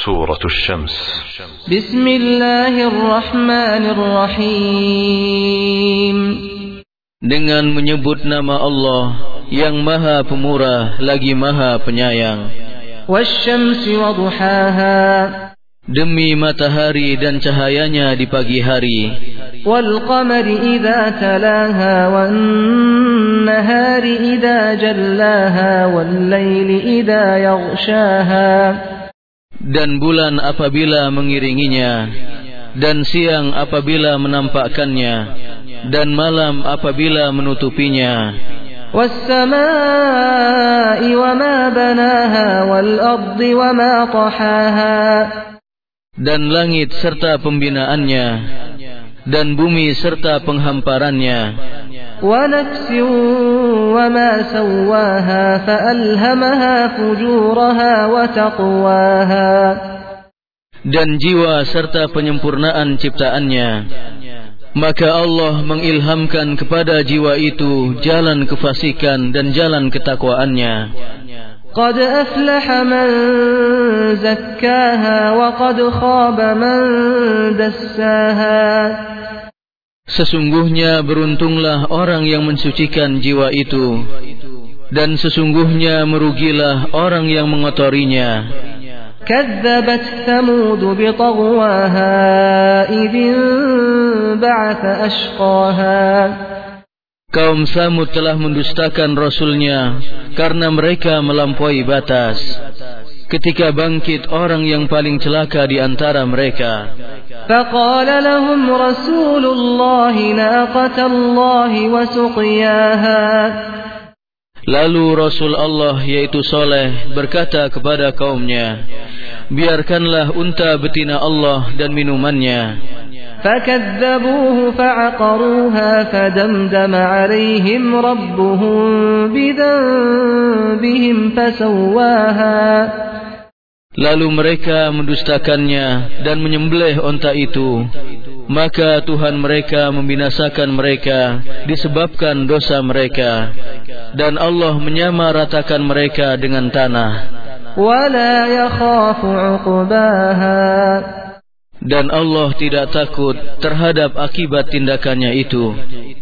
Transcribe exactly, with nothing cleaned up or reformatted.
سورة الشمس. بسم الله الرحمن الرحيم. Dengan menyebut nama Allah yang Maha Pemurah lagi Maha Penyayang. Wasyamsi wa duhaha. Demi matahari dan cahayanya di pagi hari. Wal qamari idza talaha wan nahari idza jallaha wal laili idza yaghshaha. Dan bulan apabila mengiringinya, dan siang apabila menampakkannya, dan malam apabila menutupinya. Was-samaa'i wa ma banaha wal ardi wa ma tahaha. Dan langit serta pembinaannya, dan bumi serta penghamparannya. Wa nafsin wa ma sawwaha fa'alhamaha fujuraha wa taqwaha. Dan jiwa serta penyempurnaan ciptaannya, maka Allah mengilhamkan kepada jiwa itu jalan kefasikan dan jalan ketakwaannya. Qad aflaha man zakkaha wa qad khaba man dassaha. Sesungguhnya beruntunglah orang yang mensucikan jiwa itu, dan sesungguhnya merugilah orang yang mengotorinya. Kadzabat Thamud biṭaghwaha idzin ba'atha ashqaha. Kaum Samud telah mendustakan Rasulnya karena mereka melampaui batas ketika bangkit orang yang paling celaka di antara mereka. Faqala lahum Rasulullahi naqatallahi wa suqiyaha. Lalu Rasul Allah yaitu Saleh berkata kepada kaumnya, biarkanlah unta betina Allah dan minumannya. فكذبوه فعقروها فدمدم عليهم ربهم بذنبهم فسواها. Lalu mereka mendustakannya dan menyembelih unta itu, maka Tuhan mereka membinasakan mereka disebabkan dosa mereka, dan Allah menyamaratakan mereka dengan tanah. ولا يخاف عقباها. Dan Allah tidak takut terhadap akibat tindakannya itu.